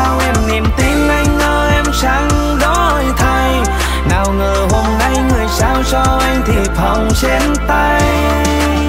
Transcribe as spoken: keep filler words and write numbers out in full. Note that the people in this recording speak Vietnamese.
trao em niềm tin, anh ngờ em chẳng đổi thay. Nào ngờ hôm nay người trao cho anh thiệp hồng trên tay.